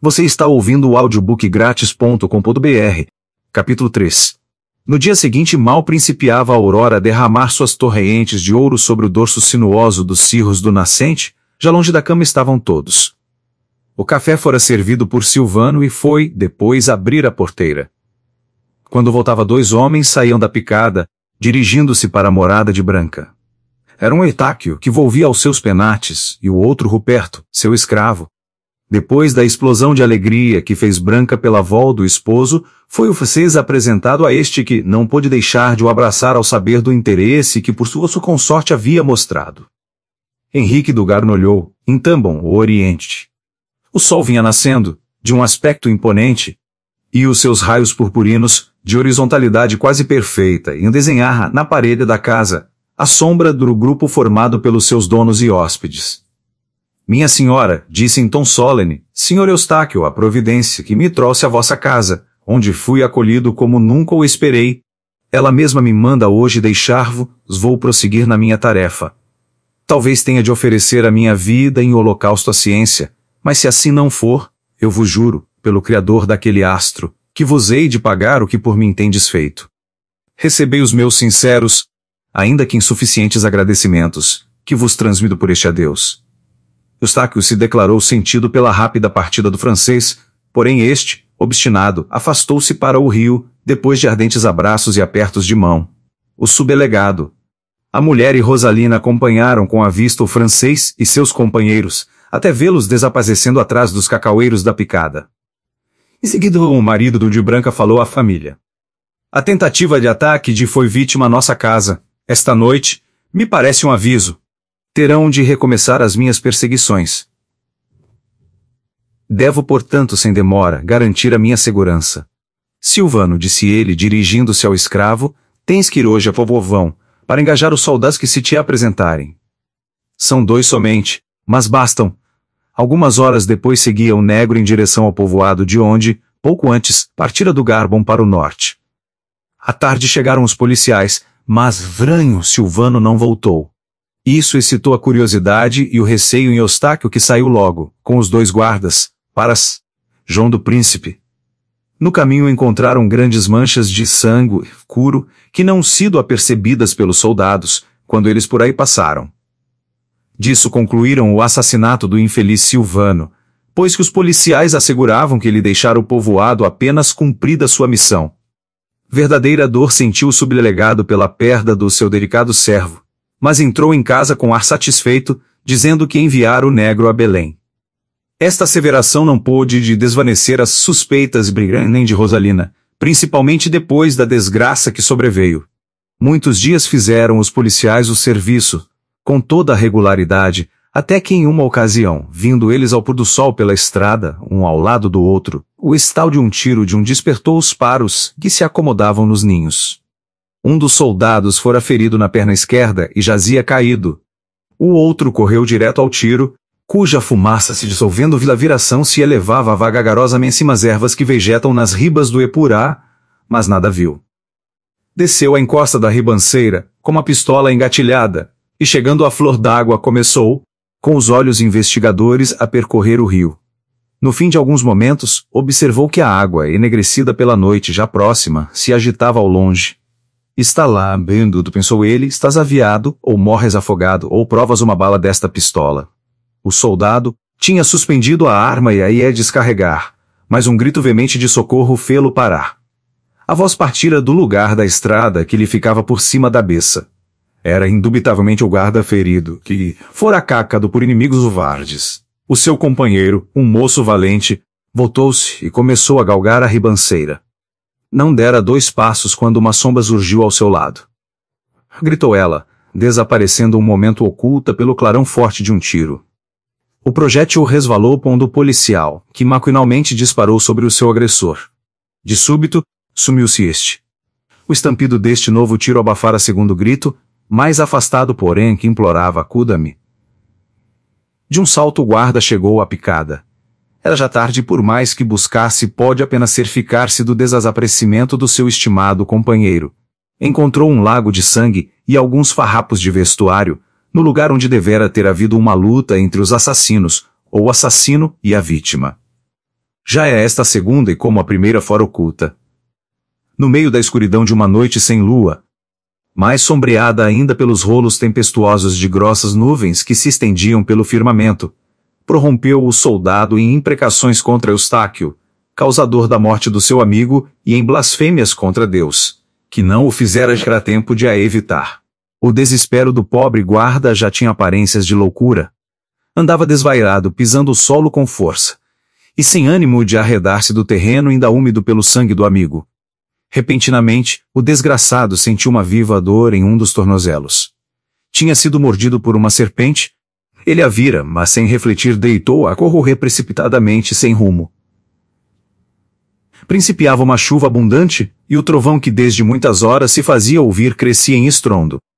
Você está ouvindo o audiobook grátis.com.br. Capítulo 3. No dia seguinte mal principiava a aurora a derramar suas torrentes de ouro sobre o dorso sinuoso dos cirros do nascente, já longe da cama estavam todos. O café fora servido por Silvano e foi, depois, abrir a porteira. Quando voltava, 2 homens saíam da picada, dirigindo-se para a morada de Branca. Era um Eutáquio, que volvia aos seus penates, e o outro Ruperto, seu escravo. Depois da explosão de alegria que fez Branca pela volta do esposo, foi o francês apresentado a este que não pôde deixar de o abraçar ao saber do interesse que por sua consorte havia mostrado. Henrique do Garno olhou, em Tambon, o Oriente. O sol vinha nascendo, de um aspecto imponente, e os seus raios purpurinos, de horizontalidade quase perfeita, iam desenhar na parede da casa a sombra do grupo formado pelos seus donos e hóspedes. Minha senhora, disse em tom solene, senhor Eustáquio, a providência que me trouxe à vossa casa, onde fui acolhido como nunca o esperei. Ela mesma me manda hoje deixar-vos, vou prosseguir na minha tarefa. Talvez tenha de oferecer a minha vida em holocausto à ciência, mas se assim não for, eu vos juro, pelo Criador daquele astro, que vos hei de pagar o que por mim tendes feito. Recebei os meus sinceros, ainda que insuficientes agradecimentos, que vos transmito por este adeus. Eustáquio se declarou sentido pela rápida partida do francês, porém este, obstinado, afastou-se para o rio, depois de ardentes abraços e apertos de mão. O subdelegado, a mulher e Rosalina acompanharam com a vista o francês e seus companheiros, até vê-los desaparecendo atrás dos cacaueiros da picada. Em seguida o marido do de Branca falou à família. A tentativa de ataque de foi vítima à nossa casa, esta noite, me parece um aviso. Terão de recomeçar as minhas perseguições. Devo, portanto, sem demora, garantir a minha segurança. Silvano, disse ele, dirigindo-se ao escravo, tens que ir hoje a Povovão, para engajar os soldados que se te apresentarem. São 2 somente, mas bastam. Algumas horas depois seguia o negro em direção ao povoado de onde, pouco antes, partira do Garbon para o norte. À tarde chegaram os policiais, mas Vranho Silvano não voltou. Isso excitou a curiosidade e o receio em Eustáquio, que saiu logo, com os 2 guardas, para João do Príncipe. No caminho encontraram grandes manchas de sangue escuro, que não sido apercebidas pelos soldados, quando eles por aí passaram. Disso concluíram o assassinato do infeliz Silvano, pois que os policiais asseguravam que ele deixara o povoado apenas cumprida sua missão. Verdadeira dor sentiu o subdelegado pela perda do seu delicado servo, mas entrou em casa com ar satisfeito, dizendo que enviara o negro a Belém. Esta asseveração não pôde de desvanecer as suspeitas de Brigan nem de Rosalina, principalmente depois da desgraça que sobreveio. Muitos dias fizeram os policiais o serviço, com toda a regularidade, até que em uma ocasião, vindo eles ao pôr do sol pela estrada, um ao lado do outro, o estalo de um tiro de um despertou os paros que se acomodavam nos ninhos. Um dos soldados fora ferido na perna esquerda e jazia caído. O outro correu direto ao tiro, cuja fumaça se dissolvendo pela viração se elevava vagarosamente cima as ervas que vegetam nas ribas do Epurá, mas nada viu. Desceu a encosta da ribanceira, com uma pistola engatilhada, e chegando à flor d'água começou, com os olhos investigadores, a percorrer o rio. No fim de alguns momentos, observou que a água, enegrecida pela noite já próxima, se agitava ao longe. Está lá, Bendudo, pensou ele, estás aviado, ou morres afogado, ou provas uma bala desta pistola. O soldado tinha suspendido a arma e a ia descarregar, mas um grito veemente de socorro fê-lo parar. A voz partira do lugar da estrada que lhe ficava por cima da beça. Era indubitavelmente o guarda ferido, que fora cacado por inimigos uvardes. O seu companheiro, um moço valente, voltou-se e começou a galgar a ribanceira. Não dera 2 passos quando uma sombra surgiu ao seu lado. Gritou ela, desaparecendo um momento oculta pelo clarão forte de um tiro. O projétil resvalou pondo o policial, que maquinalmente disparou sobre o seu agressor. De súbito, sumiu-se este. O estampido deste novo tiro abafara segundo grito, mais afastado porém que implorava acuda-me. De um salto o guarda chegou à picada. Era já tarde e por mais que buscasse pode apenas certificar-se do desaparecimento do seu estimado companheiro. Encontrou um lago de sangue e alguns farrapos de vestuário, no lugar onde devera ter havido uma luta entre os assassinos, ou o assassino e a vítima. Já é esta a segunda e como a primeira fora oculta. No meio da escuridão de uma noite sem lua, mais sombreada ainda pelos rolos tempestuosos de grossas nuvens que se estendiam pelo firmamento, prorrompeu o soldado em imprecações contra Eustáquio, causador da morte do seu amigo, e em blasfêmias contra Deus, que não o fizera chegar a tempo de a evitar. O desespero do pobre guarda já tinha aparências de loucura. Andava desvairado, pisando o solo com força, e sem ânimo de arredar-se do terreno ainda úmido pelo sangue do amigo. Repentinamente, o desgraçado sentiu uma viva dor em um dos tornozelos. Tinha sido mordido por uma serpente. Ele a vira, mas sem refletir deitou a correr precipitadamente sem rumo. Principiava uma chuva abundante, e o trovão que desde muitas horas se fazia ouvir crescia em estrondo.